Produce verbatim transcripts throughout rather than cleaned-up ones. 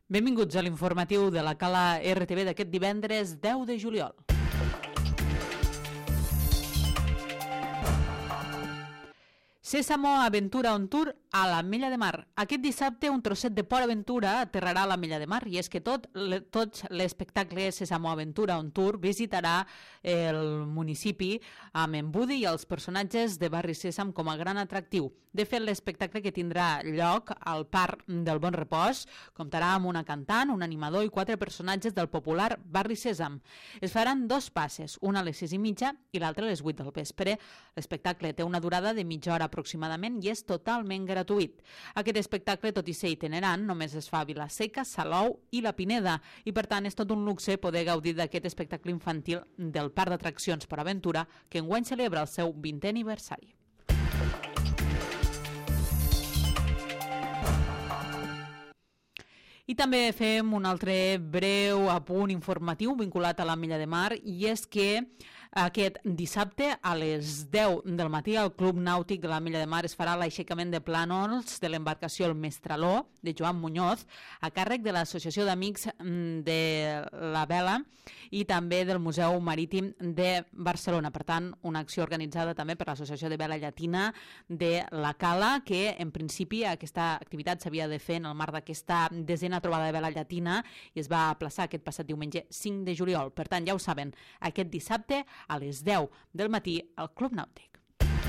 Benvinguts a l'informatiu de la Cala R T V d'aquest divendres deu de juliol. Sésamo Aventura on Tour a l'Ametlla de Mar. Aquest dissabte un trosset de Port Aventura aterrarà a l'Ametlla de Mar i és que tot, le, tot l'espectacle Sésamo Aventura on Tour visitarà el municipi amb en Woody i els personatges de Barri Sésam com a gran atractiu. De fet, l'espectacle que tindrà lloc al Parc del Bon Repòs comptarà amb una cantant, un animador i quatre personatges del popular Barri Sésam. Es faran dos passes, una a les sis i mitja i l'altra a les vuit del vespre. L'espectacle té una durada de mitja hora aproximadament i és totalment gratuït. Aquest espectacle, tot i ser itinerant, només es fa a Vila-seca, Salou i la Pineda i per tant és tot un luxe poder gaudir d'aquest espectacle infantil del Parc d'Atraccions Port Aventura que enguany celebra el seu vintè aniversari. I també fem un altre breu apunt informatiu vinculat a l'Ametlla de Mar i és que aquest dissabte a les deu del matí al Club Nàutic de l'Ametlla de Mar es farà l'aixecament de plànols de l'embarcació El Mestraló de Joan Muñoz a càrrec de l'Associació d'Amics de la Vela i també del Museu Marítim de Barcelona. Per tant, una acció organitzada també per l'Associació de Vela Llatina de la Cala, que en principi aquesta activitat s'havia de fer en el marc d'aquesta desena trobada de vela llatina i es va aplaçar aquest passat diumenge cinc de juliol. Per tant, ja ho saben, aquest dissabte a les deu del matí al Club Nàutic.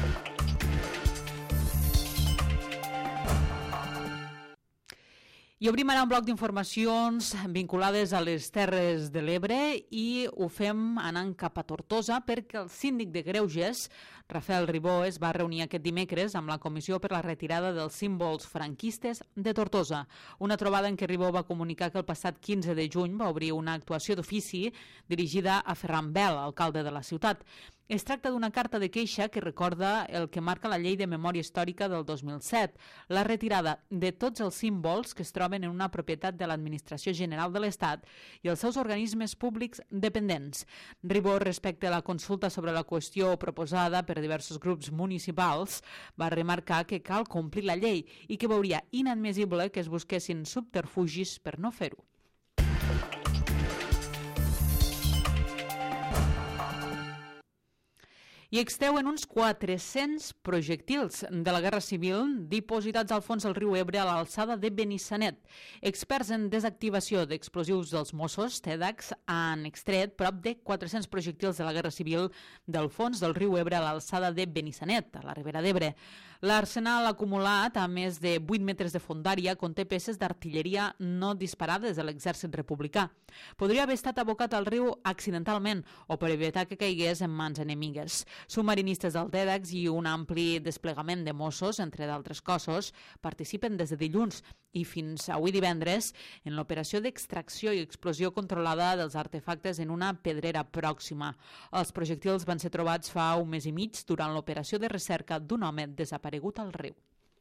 I obrim ara un bloc d'informacions vinculades a les Terres de l'Ebre i ho fem anant cap a Tortosa perquè el síndic de Greuges, Rafael Ribó, es va reunir aquest dimecres amb la Comissió per la Retirada dels Símbols Franquistes de Tortosa. Una trobada en què Ribó va comunicar que el passat quinze de juny va obrir una actuació d'ofici dirigida a Ferran Bel, alcalde de la ciutat. Es tracta d'una carta de queixa que recorda el que marca la Llei de Memòria Històrica del dos mil set, la retirada de tots els símbols que es troben en una propietat de l'Administració General de l'Estat i els seus organismes públics dependents. Ribó, respecte a la consulta sobre la qüestió proposada per diversos grups municipals, va remarcar que cal complir la llei i que veuria inadmissible que es busquessin subterfugis per no fer-ho. I extreuen uns quatre-cents projectils de la Guerra Civil dipositats al fons del riu Ebre a l'alçada de Benissanet. Experts en desactivació d'explosius dels Mossos, TEDx, han extret prop de quatre-cents projectils de la Guerra Civil del fons del riu Ebre a l'alçada de Benissanet, a la Ribera d'Ebre. L'arsenal acumulat, a més de vuit metres de fondària, conté peces d'artilleria no disparades de l'exèrcit republicà. Podria haver estat abocat al riu accidentalment o per evitar que caigués en mans enemigues. Submarinistes del TEDx i un ampli desplegament de Mossos, entre d'altres cossos, participen des de dilluns i fins avui divendres en l'operació d'extracció i explosió controlada dels artefactes en una pedrera pròxima. Els projectils van ser trobats fa un mes i mig durant l'operació de recerca d'un home desaparegut al riu.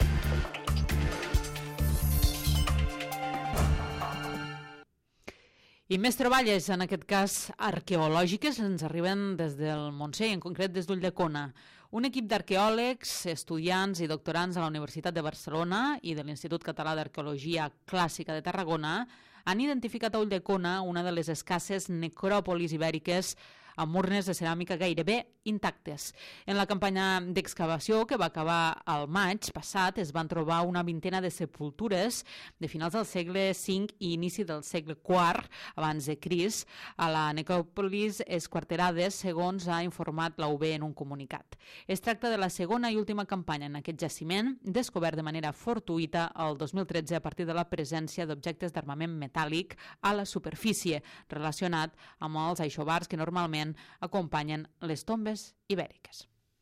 I més troballes, en aquest cas arqueològiques, ens arriben des del Montseny, en concret des d'Ulldecona. Un equip d'arqueòlegs, estudiants i doctorants a la Universitat de Barcelona i de l'Institut Català d'Arqueologia Clàssica de Tarragona han identificat a Ulldecona una de les escasses necròpolis ibèriques amb urnes de ceràmica gairebé intactes. En la campanya d'excavació que va acabar al maig passat es van trobar una vintena de sepultures de finals del segle cinc i inici del segle quart abans de Crist a la necròpolis esquarterades, segons ha informat la U B en un comunicat. Es tracta de la segona i última campanya en aquest jaciment, descobert de manera fortuïta el dos mil tretze a partir de la presència d'objectes d'armament metàl·lic a la superfície, relacionat amb els aixovars que normalment acompanyen les tombes ibèriques.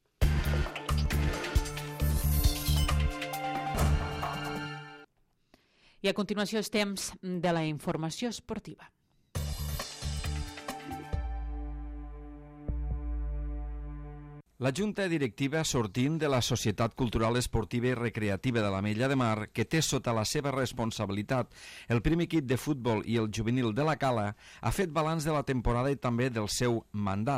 I a continuació és temps de la informació esportiva. La Junta Directiva sortint de la Societat Cultural Esportiva i Recreativa de l'Ametlla de Mar, que té sota la seva responsabilitat el primer equip de futbol i el juvenil de la Cala, ha fet balanç de la temporada i també del seu mandat.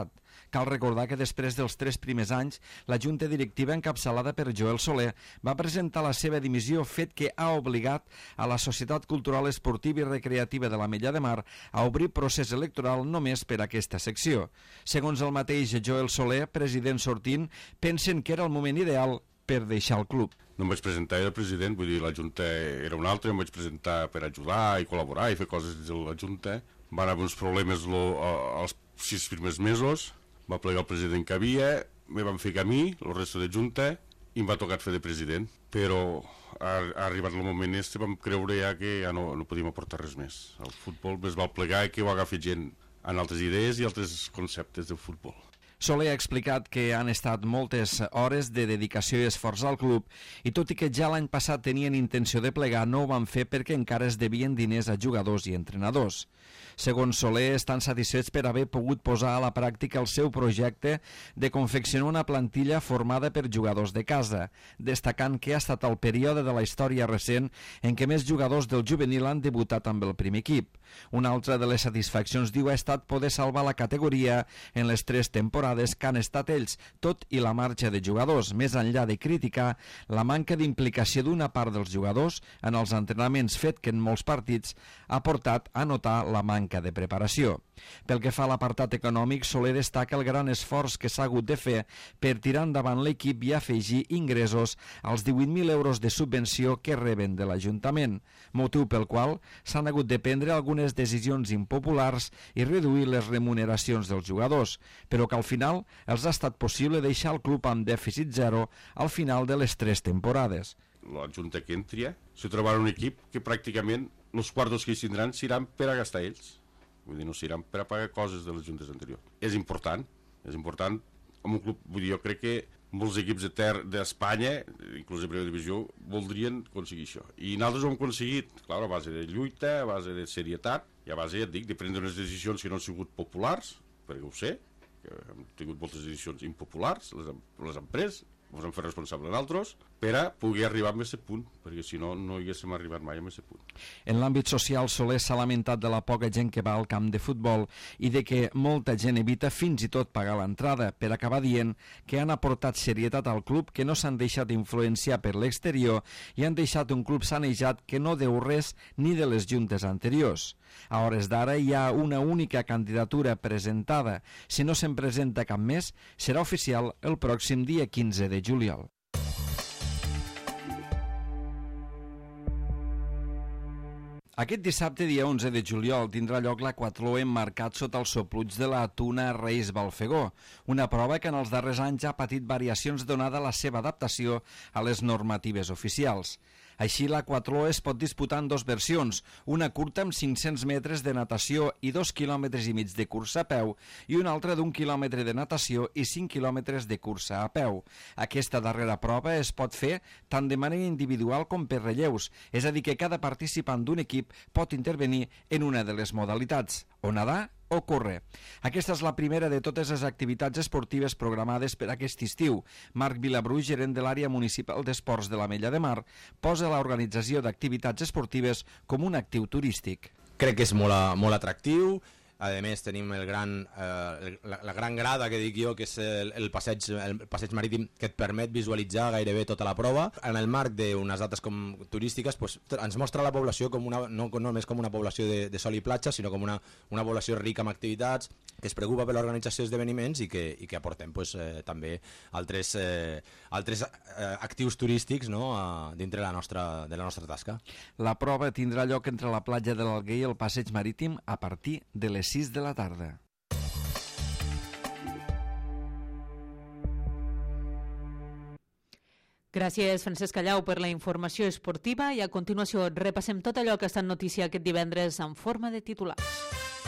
Cal recordar que després dels tres primers anys, la junta directiva encapçalada per Joel Soler va presentar la seva dimissió, fet que ha obligat a la Societat Cultural Esportiva i Recreativa de l'Ametlla de Mar a obrir procés electoral només per a aquesta secció. Segons el mateix Joel Soler, president sortint, pensen que era el moment ideal per deixar el club. No em vaig presentar, era president, vull dir, la Junta era una altra, em vaig presentar per ajudar i col·laborar i fer coses dins de la Junta. Van haver uns problemes lo, els sis primers mesos, va plegar el president que havia, me van fer a mi, el resto de Junta, i em va tocar fer de president. Però ha, ha arribat el moment este, vam creure ja que ja no, no podíem aportar res més. El futbol més val plegar i que ho agafi gent en altres idees i altres conceptes del futbol. Soler ha explicat que han estat moltes hores de dedicació i esforç al club i tot i que ja l'any passat tenien intenció de plegar, no ho van fer perquè encara es devien diners a jugadors i entrenadors. Segons Soler, estan satisfets per haver pogut posar a la pràctica el seu projecte de confeccionar una plantilla formada per jugadors de casa, destacant que ha estat el període de la història recent en què més jugadors del juvenil han debutat amb el primer equip. Una altra de les satisfaccions, diu, ha estat poder salvar la categoria en les tres temporades que han estat ells, tot i la marxa de jugadors, més enllà de criticar la manca d'implicació d'una part dels jugadors en els entrenaments, fet que en molts partits ha portat a notar la manca de preparació. Pel que fa a l'apartat econòmic, Soler destaca el gran esforç que s'ha hagut de fer per tirar endavant l'equip i afegir ingressos als divuit mil euros de subvenció que reben de l'Ajuntament, motiu pel qual s'han hagut de prendre algunes decisions impopulars i reduir les remuneracions dels jugadors, però que al final els ha estat possible deixar el club amb dèficit zero al final de les tres temporades. La Junta que entri se trobarà un equip que pràcticament els quartos que hi tindran seran per a gastar ells. Vull dir, no seran per a pagar coses de les juntes anteriors. És important, és important amb un club, vull dir, jo crec que molts equips de ter d'Espanya, inclús de primera divisió, voldrien aconseguir això. I nosaltres ho hem aconseguit, clar, a base de lluita, a base de serietat, i a base, ja et dic, de prendre unes decisions que no han sigut populars, perquè ho sé, que hem tingut moltes decisions impopulars, les hem, les hem pres, ens hem fet responsable d'altres, per a poder arribar a aquest punt, perquè si no, no haguéssim arribat mai a aquest punt. En l'àmbit social, Soler s'ha lamentat de la poca gent que va al camp de futbol i de que molta gent evita fins i tot pagar l'entrada, per acabar dient que han aportat serietat al club, que no s'han deixat influenciar per l'exterior i han deixat un club sanejat que no deu res ni de les juntes anteriors. A hores d'ara hi ha una única candidatura presentada. Si no se'n presenta cap més, serà oficial el pròxim dia quinze de juliol. Aquest dissabte, dia onze de juliol, tindrà lloc l'Aquatló emmarcat sota el sopluig de la Tuna Reis Balfegó, una prova que en els darrers anys ha patit variacions donada la seva adaptació a les normatives oficials. Així, l'Aquatló es pot disputar en dues versions, una curta amb cinc-cents metres de natació i dos quilòmetres i mig de cursa a peu i una altra d'un quilòmetre de natació i cinc quilòmetres de cursa a peu. Aquesta darrera prova es pot fer tant de manera individual com per relleus, és a dir, que cada participant d'un equip pot intervenir en una de les modalitats, o nedar o córrer. Aquesta és la primera de totes les activitats esportives programades per aquest estiu. Marc Vilabru, gerent de l'àrea municipal d'esports de l'Ametlla de Mar, posa l'organització d'activitats esportives com un actiu turístic. Crec que és molt, molt atractiu. A més, tenim el gran, eh, la, la gran grada que dic jo, que és el, el, passeig, el passeig marítim, que et permet visualitzar gairebé tota la prova. En el marc d'unes dates com turístiques, pues, ens mostra la població com una, no només com una població de, de sol i platja, sinó com una, una població rica en activitats, que es preocupa per l'organització d'esdeveniments i que, i que aportem pues, eh, també altres, eh, altres eh, actius turístics, no?, a, dintre la nostra, de la nostra tasca. La prova tindrà lloc entre la platja de l'Alguer i el passeig marítim a partir de les sis de la tarda. Gràcies, Francesc Callau, per la informació esportiva i a continuació repassem tot allò que ha estat notícia aquest divendres en forma de titulars.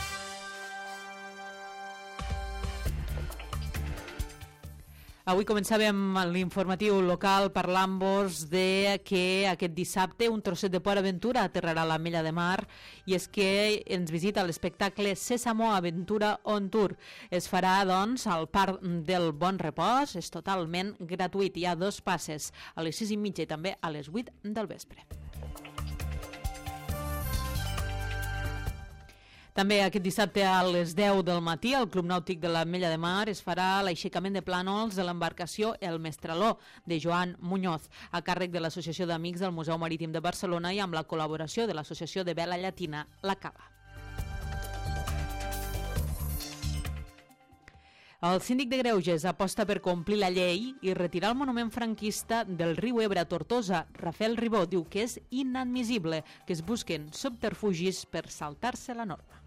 Avui començàvem l'informatiu local parlant-vos de que aquest dissabte un trosset de Port Aventura aterrarà a l'Ametlla de Mar i és que ens visita l'espectacle Sésamo Aventura on Tour. Es farà, doncs, al Parc del Bon Repòs, és totalment gratuït. Hi ha dos passes, a les sis i mitja i també a les vuit del vespre. També aquest dissabte a les deu del matí al Club Nàutic de l'Ametlla de Mar es farà l'aixecament de plànols de l'embarcació El Mestraló de Joan Muñoz, a càrrec de l'Associació d'Amics del Museu Marítim de Barcelona i amb la col·laboració de l'Associació de Vela Llatina, la Cava. El síndic de Greuges aposta per complir la llei i retirar el monument franquista del riu Ebre a Tortosa. Rafael Ribó diu que és inadmissible que es busquen subterfugis per saltar-se la norma.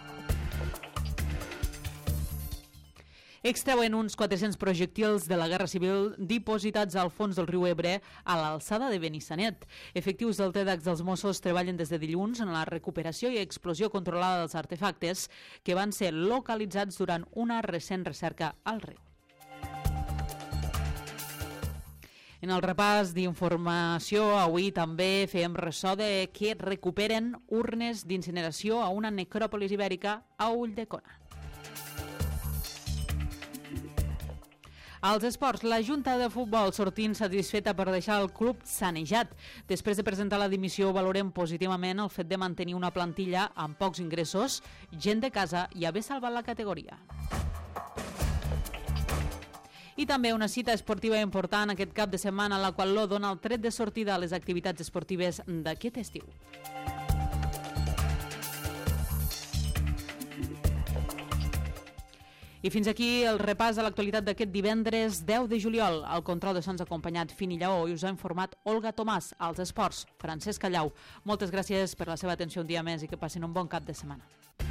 Extreuen uns quatre-cents projectils de la Guerra Civil dipositats al fons del riu Ebre a l'alçada de Benissanet. Efectius del TEDx dels Mossos treballen des de dilluns en la recuperació i explosió controlada dels artefactes que van ser localitzats durant una recent recerca al riu. En el repàs d'informació, avui també fem ressò de que recuperen urnes d'incineració a una necròpolis ibèrica a Ulldecona. Als esports, la Junta de Futbol sortint satisfeta per deixar el club sanejat. Després de presentar la dimissió, valorem positivament el fet de mantenir una plantilla amb pocs ingressos, gent de casa i haver salvat la categoria. I també una cita esportiva important aquest cap de setmana, la qual lo dona el tret de sortida a les activitats esportives d'aquest estiu. I fins aquí el repàs de l'actualitat d'aquest divendres deu de juliol. Al control de sons acompanyat Fini Lleó i us ha informat Olga Tomàs. Als esports, Francesc Callau. Moltes gràcies per la seva atenció un dia més i que passin un bon cap de setmana.